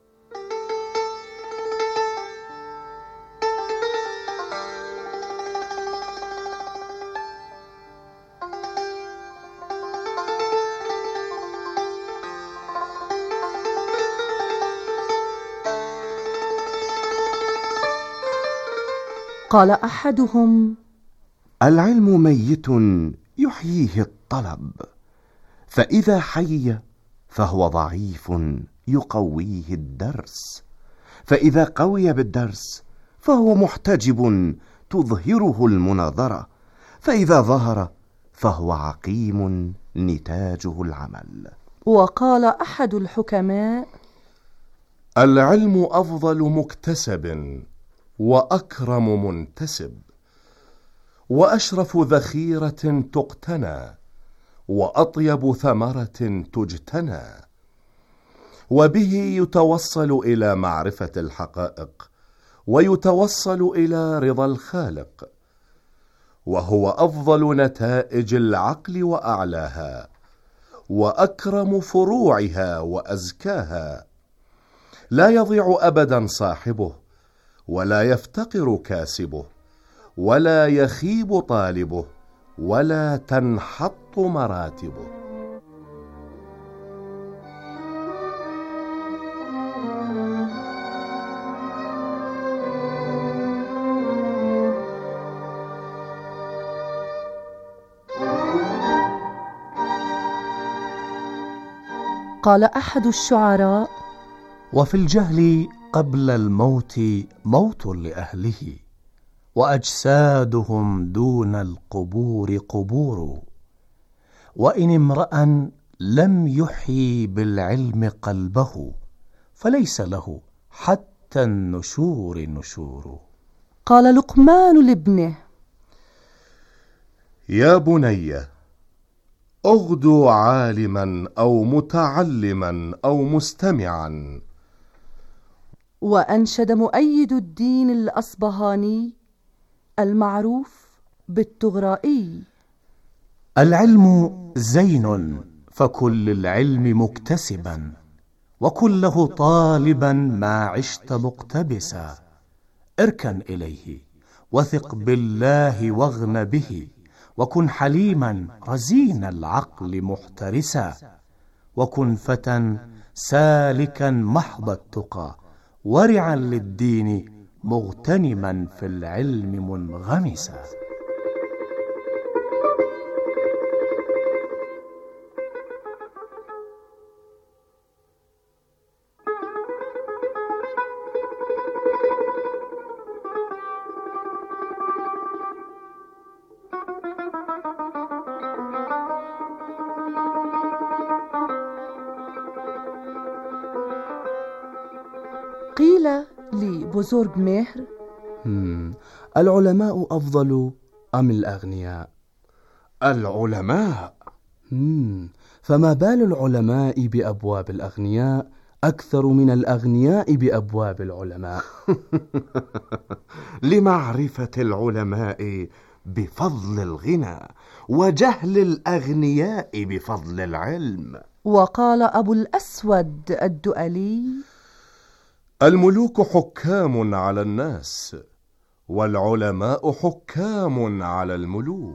قال أحدهم: العلم ميت يحييه الطلب، فإذا حي فهو ضعيف يقويه الدرس، فإذا قوي بالدرس فهو محتجب تظهره المناظرة، فإذا ظهر فهو عقيم نتاجه العمل. وقال أحد الحكماء: العلم أفضل مكتسب، وأكرم منتسب، وأشرف ذخيرة تقتنى، وأطيب ثمرة تجتنى، وبه يتوصل إلى معرفة الحقائق، ويتوصل إلى رضا الخالق، وهو أفضل نتائج العقل وأعلاها، وأكرم فروعها وأزكاها. لا يضيع أبدا صاحبه، ولا يفتقر كاسبه، ولا يخيب طالبه، ولا تنحط مراتبه. وقال أحد الشعراء: وفي الجهل قبل الموت موت لأهله، وأجسادهم دون القبور قبور، وإن امرأ لم يحيي بالعلم قلبه فليس له حتى النشور نشور. قال لقمان لابنه: يا بني، اغدو عالما أو متعلما أو مستمعا. وأنشد مؤيد الدين الأصبهاني المعروف بالطغرائي: العلم زين فكل العلم مكتسبا، وكله طالبا ما عشت مقتبسا. اركن إليه وثق بالله واغن به، وكن حليما رزين العقل محترسا، وكن فتى سالكا محض التقى، ورعا للدين مغتنما في العلم منغمسا. قيل لبزرج مهر: العلماء أفضل أم الأغنياء؟ العلماء. مم. فما بال العلماء بأبواب الأغنياء أكثر من الأغنياء بأبواب العلماء؟ لمعرفة العلماء بفضل الغنى، وجهل الأغنياء بفضل العلم. وقال أبو الأسود الدؤلي: الملوك حكام على الناس، والعلماء حكام على الملوك.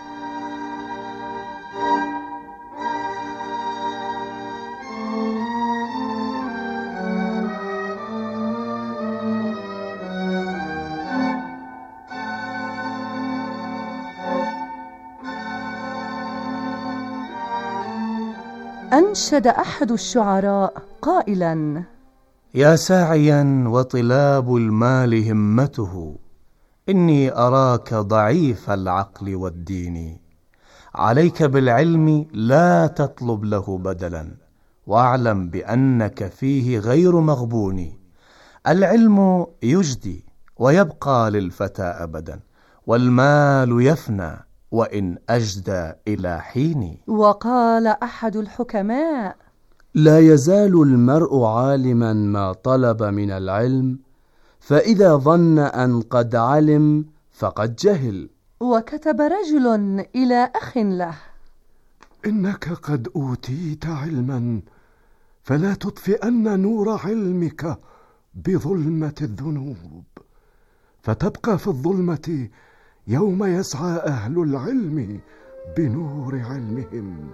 أنشد أحد الشعراء قائلا: يا ساعيا وطلاب المال همته، إني أراك ضعيف العقل والدين. عليك بالعلم لا تطلب له بدلا، واعلم بأنك فيه غير مغبون. العلم يجدي ويبقى للفتى أبدا، والمال يفنى وإن أجدى إلى حين. وقال أحد الحكماء: لا يزال المرء عالما ما طلب من العلم، فإذا ظن أن قد علم فقد جهل. وكتب رجل إلى أخ له: إنك قد أوتيت علما، فلا تطفئن نور علمك بظلمة الذنوب، فتبقى في الظلمة يوم يسعى أهل العلم بنور علمهم.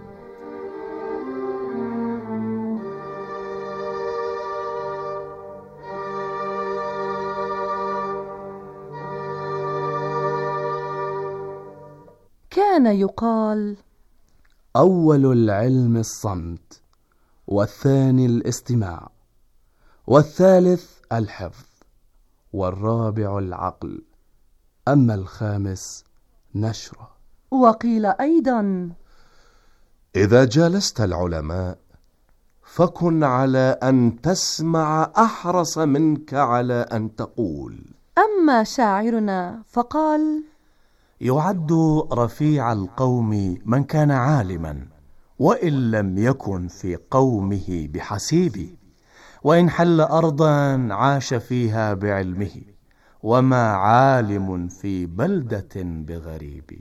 كان يقال: أول العلم الصمت، والثاني الاستماع، والثالث الحفظ، والرابع العقل، أما الخامس نشره. وقيل أيضا: إذا جالست العلماء فكن على أن تسمع أحرص منك على أن تقول. أما شاعرنا فقال: يعد رفيع القوم من كان عالما، وإن لم يكن في قومه بحسيب، وإن حل أرضا عاش فيها بعلمه، وما عالم في بلدة بغريب.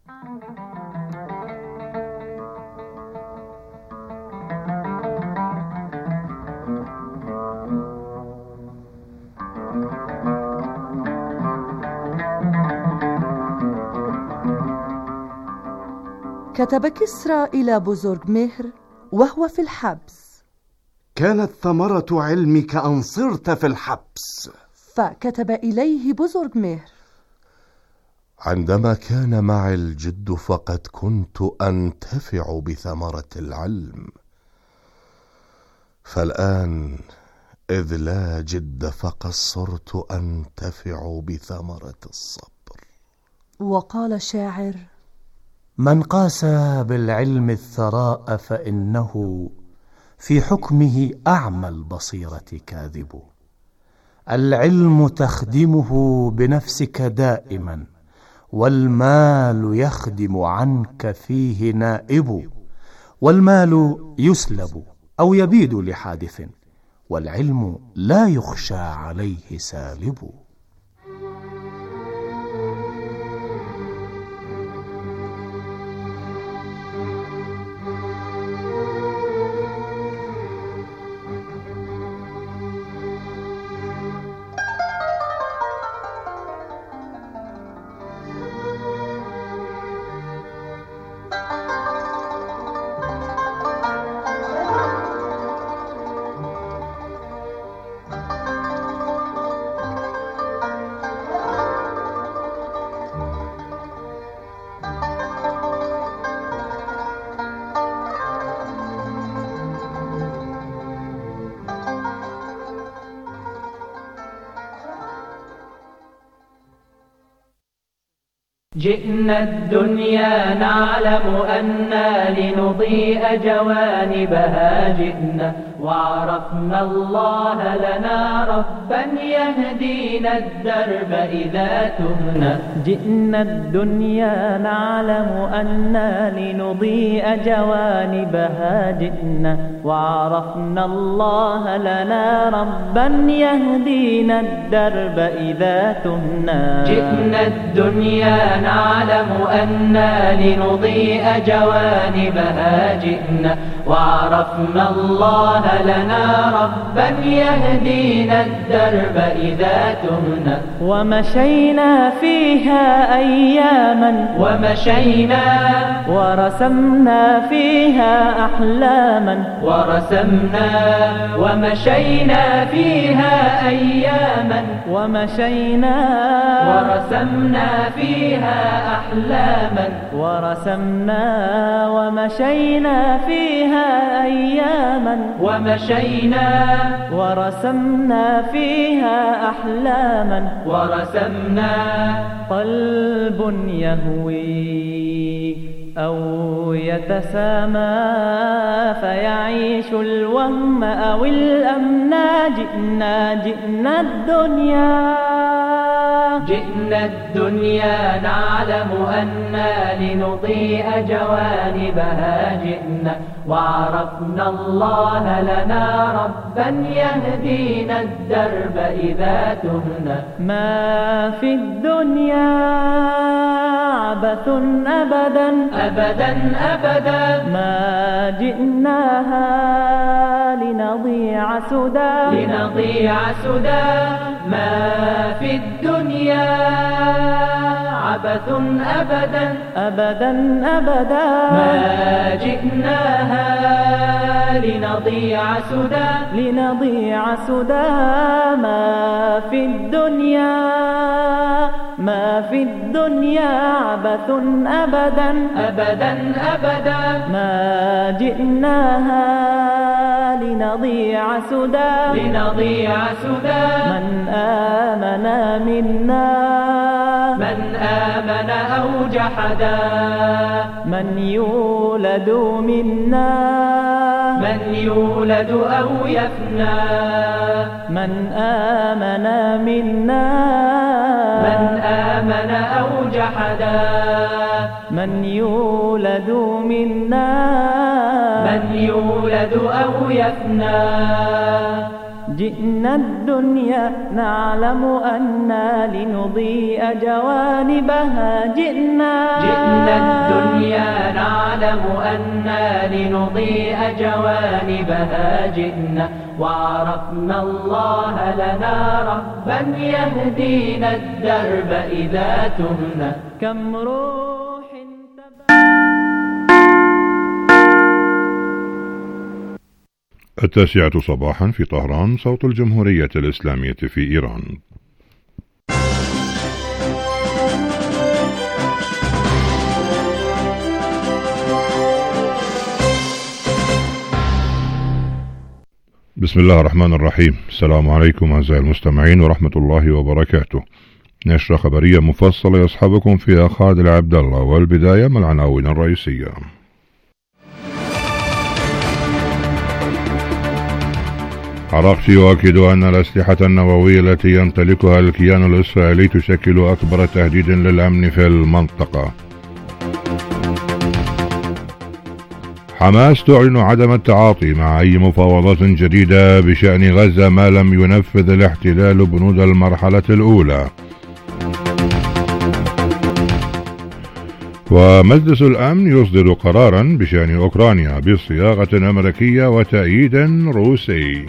كتب كسرى إلى بزرج مهر وهو في الحبس: كانت ثمرة علمك أن صرت في الحبس. فكتب إليه بزرج مهر: عندما كان معي الجد فقد كنت أنتفع بثمرة العلم، فالآن إذ لا جد فقد صرت أنتفع بثمرة الصبر. وقال الشاعر: من قاس بالعلم الثراء فإنه في حكمه أعمى البصيرة كاذب. العلم تخدمه بنفسك دائما، والمال يخدم عنك فيه نائب. والمال يسلب أو يبيد لحادث، والعلم لا يخشى عليه سالب. جئنا الدنيا نعلم أنا لنضيء جوانبها. جئنا وعرفنا الله لنا ربا يهدينا الدرب إذا تهنا. جئنا الدنيا نعلم أنا لنضيء جوانبها. جئنا وعرفنا الله لنا ربا يهدينا الدرب إذا تهنا. جئنا الدنيا نعلم أنا لنضيء جوانبها. جئنا وعرفنا الله لنا ربا يهدينا الدرب إذا تهنا. ومشينا فيها أياما ومشينا ورسمنا فيها أحلاما. ورسمنا ومشينا فيها أياما. ومشينا ورسمنا فيها أحلاما. ورسمنا ومشينا فيها أياما. ومشينا ورسمنا فيها أحلاما. ورسمنا قلب يهوي أو يتسامى فيعيش الوهم أو الأمنا. جئنا جئنا الدنيا جئنا الدنيا نعلم أنا لنضيء جوانبها. جئنا وعرفنا الله لنا ربا يهدينا الدرب إذا تهنا. ما في الدنيا عبث أبدا أبدا أبدا. ما جئناها لنضيع سدى لنضيع سدى. ما في الدنيا عبث أبدا أبدا أبدا. ما جئناها لنضيع سدى لنضيع سدى. ما في الدنيا ما في الدنيا عبث أبدا أبدا أبدا. ما جئناها لنضيع سدى لنضيع سدى. من آمن منا من آمن أو جحدا. من يولد منا من يولد أو يفنى. من آمن منا من آمن أو جحدا. من يولد منا من يولد أو يفنى. جئنا الدنيا نعلم أنا لنضيء جوانبها. جئنا جئنا الدنيا نعلم أنا لنضيء جوانبها. جئنا وعرفنا الله لنا ربا يهدينا الدرب إذا تهنا. كم روح التاسعة صباحا في طهران، صوت الجمهورية الإسلامية في إيران. بسم الله الرحمن الرحيم. السلام عليكم أعزائي المستمعين ورحمة الله وبركاته. نشرة خبرية مفصلة يصحبكم فيها خالد عبد الله، والبداية من العناوين الرئيسية. عراقشي يؤكد أن الأسلحة النووية التي يمتلكها الكيان الإسرائيلي تشكل أكبر تهديد للأمن في المنطقة. حماس تعلن عدم التعاطي مع أي مفاوضات جديدة بشأن غزة ما لم ينفذ الاحتلال بنود المرحلة الأولى. ومجلس الأمن يصدر قرارا بشأن أوكرانيا بصياغة أمريكية وتأييد روسي.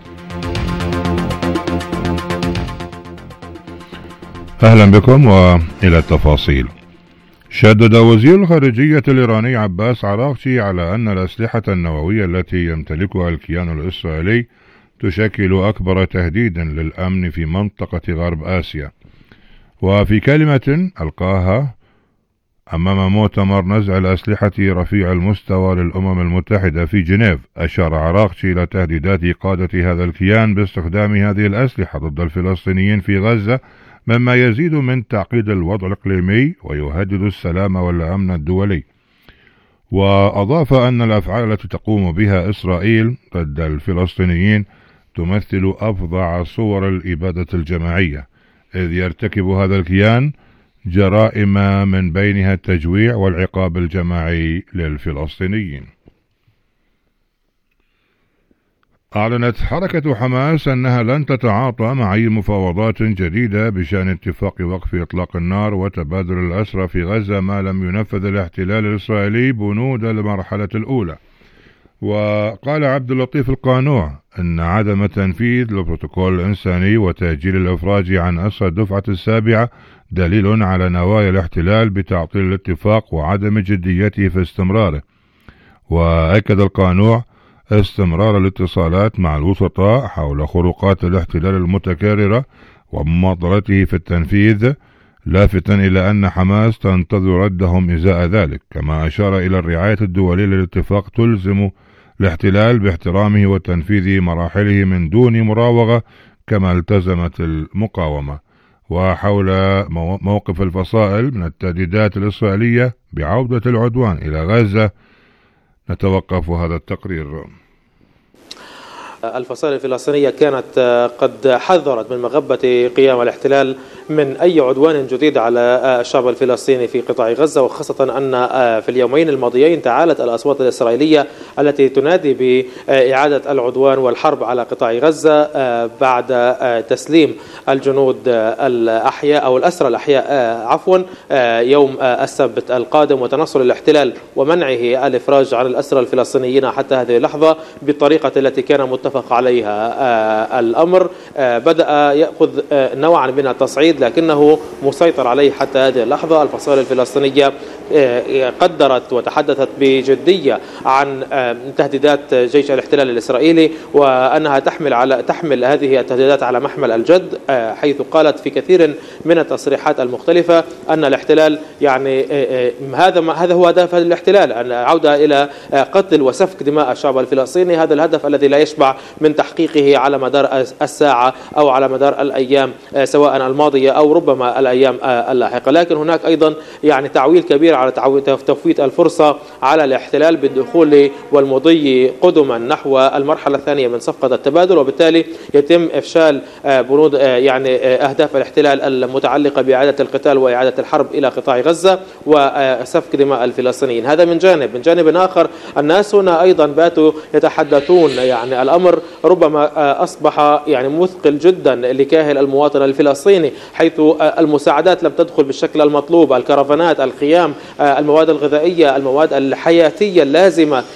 أهلا بكم وإلى التفاصيل. شدد وزير الخارجية الإيراني عباس عراقشي على أن الأسلحة النووية التي يمتلكها الكيان الإسرائيلي تشكل أكبر تهديد للأمن في منطقة غرب آسيا. وفي كلمة ألقاها أمام مؤتمر نزع الأسلحة رفيع المستوى للأمم المتحدة في جنيف، أشار عراقشي إلى تهديدات قادة هذا الكيان باستخدام هذه الأسلحة ضد الفلسطينيين في غزة، مما يزيد من تعقيد الوضع الإقليمي ويهدد السلام والأمن الدولي. وأضاف أن الأفعال التي تقوم بها إسرائيل ضد الفلسطينيين تمثل أفظع صور الإبادة الجماعية، إذ يرتكب هذا الكيان جرائم من بينها التجويع والعقاب الجماعي للفلسطينيين. أعلنت حركة حماس أنها لن تتعاطى مع أي مفاوضات جديدة بشأن اتفاق وقف إطلاق النار وتبادل الأسرى في غزة ما لم ينفذ الاحتلال الإسرائيلي بنود المرحلة الأولى. وقال عبد اللطيف القانوع أن عدم تنفيذ البروتوكول الإنساني وتأجيل الإفراج عن أسرى الدفعة السابعة دليل على نوايا الاحتلال بتعطيل الاتفاق وعدم جديته في استمراره. وأكد القانوع استمرار الاتصالات مع الوسطاء حول خروقات الاحتلال المتكررة ومماطلته في التنفيذ، لافتا إلى أن حماس تنتظر ردهم إزاء ذلك. كما أشار إلى الرعاية الدولية للاتفاق تلزم الاحتلال باحترامه وتنفيذ مراحله من دون مراوغة كما التزمت المقاومة. وحول موقف الفصائل من التهديدات الإسرائيلية بعودة العدوان إلى غزة نتوقف هذا التقرير. الفصائل الفلسطينية كانت قد حذرت من مغبة قيام الاحتلال من أي عدوان جديد على الشعب الفلسطيني في قطاع غزة، وخاصة أن في اليومين الماضيين تعالت الأصوات الإسرائيلية التي تنادي بإعادة العدوان والحرب على قطاع غزة بعد تسليم الجنود الأحياء أو الأسرى الأحياء عفوا يوم السبت القادم، وتنصل الاحتلال ومنعه الإفراج عن الأسرى الفلسطينيين حتى هذه اللحظة بالطريقة التي كان متفق عليها. الأمر بدأ يأخذ نوعا من التصعيد لكنه مسيطر عليه حتى هذه اللحظة. الفصائل الفلسطينية قدرت وتحدثت بجدية عن تهديدات جيش الاحتلال الإسرائيلي، وأنها تحمل على تحمل هذه التهديدات على محمل الجد، حيث قالت في كثير من التصريحات المختلفة أن الاحتلال يعني هذا ما هذا هو هدف الاحتلال، أن عودة إلى قتل وسفك دماء الشعب الفلسطيني. هذا الهدف الذي لا يشبع من تحقيقه على مدار الساعة أو على مدار الأيام سواء الماضية أو ربما الأيام اللاحقة. لكن هناك أيضا يعني تعويل كبير على تفويت الفرصة على الاحتلال بالدخول والمضي قدما نحو المرحلة الثانية من صفقة التبادل، وبالتالي يتم إفشال بنود يعني أهداف الاحتلال المتعلقة بإعادة القتال وإعادة الحرب إلى قطاع غزة وسفك دماء الفلسطينيين. هذا من جانب. من جانب آخر الناس هنا أيضا باتوا يتحدثون يعني الأمر ربما أصبح يعني مثقل جدا لكاهل المواطن الفلسطيني، حيث المساعدات لم تدخل بالشكل المطلوب، الكرفانات، الخيام، المواد الغذائية، المواد الحياتية اللازمة